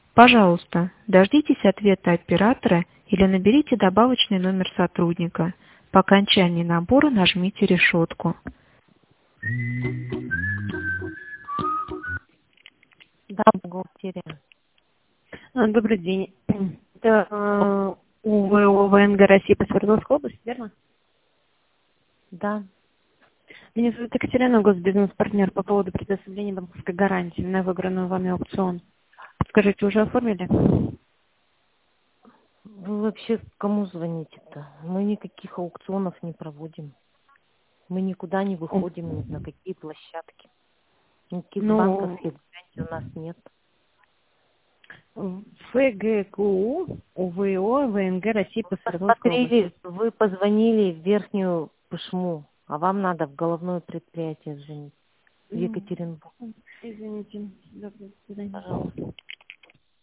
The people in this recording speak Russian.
Пожалуйста, дождитесь ответа оператора или наберите добавочный номер сотрудника. По окончании набора нажмите решетку. Да, бухгалтерия. Добрый день. Это УВО ВНГ России по Свердловской области, верно? Да. Меня зовут Екатерина, госбизнес-партнер по поводу предоставления банковской гарантии на выигранную вами аукцион. Скажите, уже оформили? Вы вообще кому звоните-то? Мы никаких аукционов не проводим. Мы никуда не выходим, ни на какие площадки. Никаких банковских гарантий у нас нет. ФГКУ, УВО ВНГ России по Свердловской области. Вы позвонили в верхнюю Пышму, а вам надо в головное предприятие звонить. В Екатеринбург. Извините. До свидания. Пожалуйста.